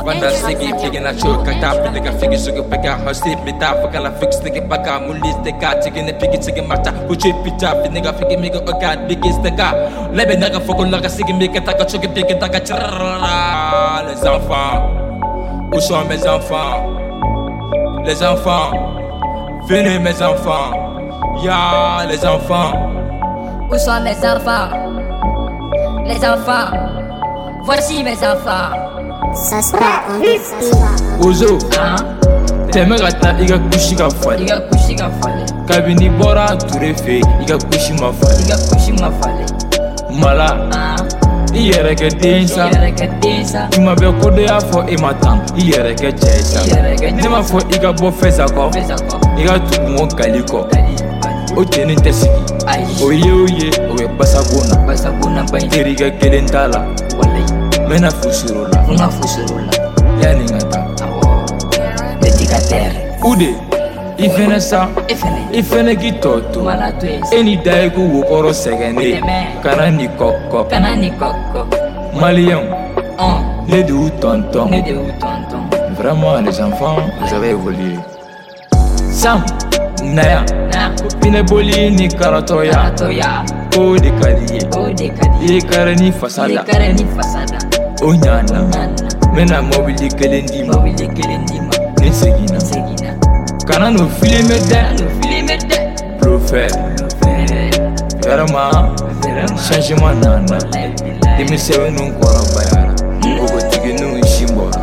Wanda sigi pigi na show kata pigi figi sugar pega hosti bita fuka la fix nigga baka mulis de ka tigi ne pigi tigi mata kuchi pita nigga figi miga oka bigi steka lebe naga fuko laga sigi miga taka chuki pigi taka les enfants où sont mes enfants les enfants venez mes enfants ya les enfants où sont mes enfants les enfants voici mes enfants. Saspa on the beat. Ozo, teme gata iga kushi ka fale. Iga kushi ka fale. Kabini bora turefe iga kushi ma fale. Iga kushi ma fale. Mala, iyere ke densa. Iyere ke densa. Tuma be kodo ya fo ematan. Iyere ke chesa. Ne ma fo iga bo feza ko. Iga tukungo galiko. O teni tesigi. Oye, oye basagona. Basagona bayi. Teriga kelentala. Wallahi. Mena fusurula. Una fusurula. Yani ngata. Betika terre. Ude. Ifene sa. Ifene ki toto. Mana tues. Eni daigu wokoro segene. Kana ni koko. Kana ni koko. Malien. Ne de où tonton. Ne de où tonton. Vraiment les enfants, vous avez évolué. Sam. Naya. Pine boli ni karatoya. Karatoya. O de kadiye. O de kadiye. Ye karani fasada. Ye karani fasada. Onyana. Mena mobili kelendima. Mobili kelendima. Ne segina. Segina. Kana no filimete. No filimete. Profer. Vraiment. Changement nana. Demi sewe nun kora bayara. Ogo tigi nun shimbora.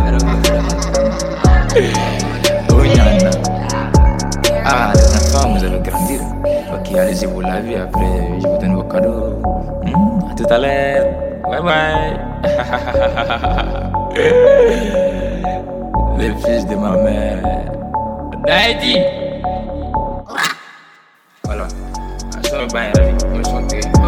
Onyana. Ah, les enfants, vous allez grandir. Ok, allez-y pour la vie. Après, je vous donne vos cadeaux. À tout à l'heure. Bye bye. Les fils de ma mère. Daddy. Voilà. Je me bats, je me chanter.